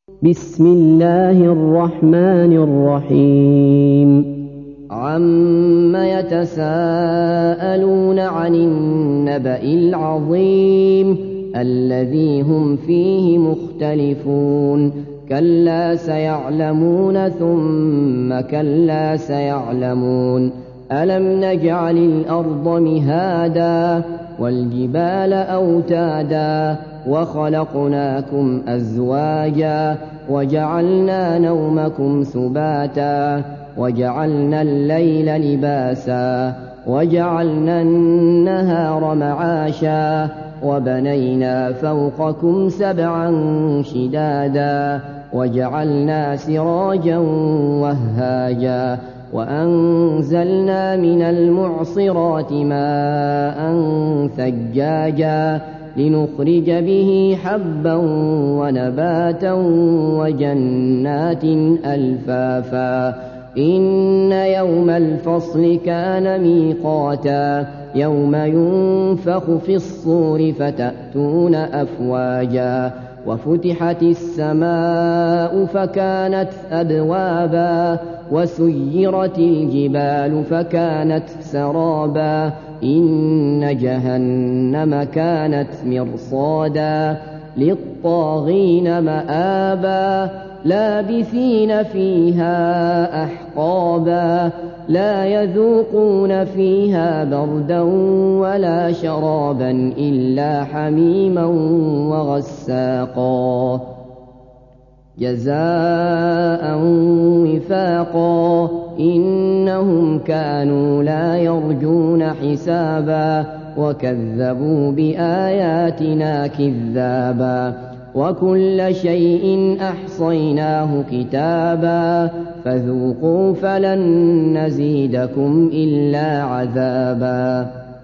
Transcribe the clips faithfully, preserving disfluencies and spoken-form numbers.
بسم الله الرحمن الرحيم عم يتساءلون عن النبأ العظيم الذي هم فيه مختلفون كلا سيعلمون ثم كلا سيعلمون ألم نجعل الأرض مهادا والجبال أوتادا وخلقناكم أزواجا وجعلنا نومكم سباتا وجعلنا الليل لباسا وجعلنا النهار معاشا وبنينا فوقكم سبعا شدادا وجعلنا سراجا وهاجا وأنزلنا من المعصرات ماء ثجاجا لنخرج به حبا ونباتا وجنات ألفافا إن يوم الفصل كان ميقاتا يوم ينفخ في الصور فتأتون أفواجا وفتحت السماء فكانت أبوابا وسيرت الجبال فكانت سرابا إن جهنم كانت مرصادا للطاغين مآبا لابثين فيها أحقابا لا يذوقون فيها بردا ولا شرابا إلا حميما وغساقا جزاء وفاقا إنهم كانوا لا يرجون حسابا وكذبوا بآياتنا كذابا وكل شيء أحصيناه كتابا فذوقوا فلن نزيدكم إلا عذابا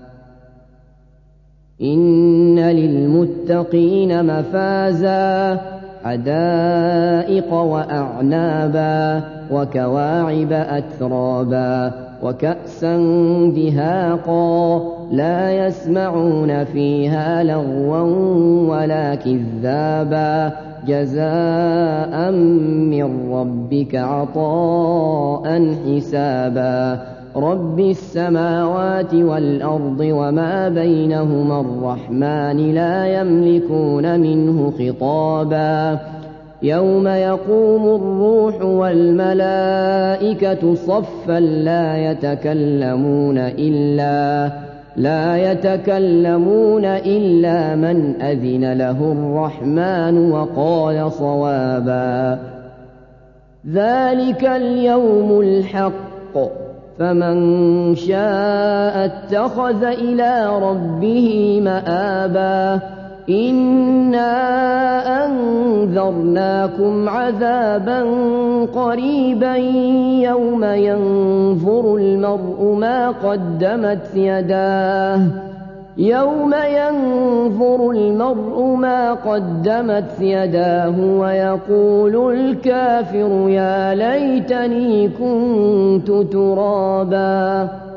إن للمتقين مفازا حدائق وأعنابا وكواعب أترابا وكأسا دهاقا لا يسمعون فيها لغوا ولا كذابا جزاء من ربك عطاء حسابا رب السماوات والأرض وما بينهما الرحمن لا يملكون منه خطابا يوم يقوم الروح والملائكة صفا لا يتكلمون إلا لا يتكلمون إلا من أذن له الرحمن وقال صوابا ذلك اليوم الحق فمن شاء اتخذ إلى ربه مآبا إنا أنذرناكم عذابا قريبا يوم ينظر المرء ما قدمت يداه يوم ينظر المرء ما قدمت يداه ويقول الكافر يا ليتني كنت ترابا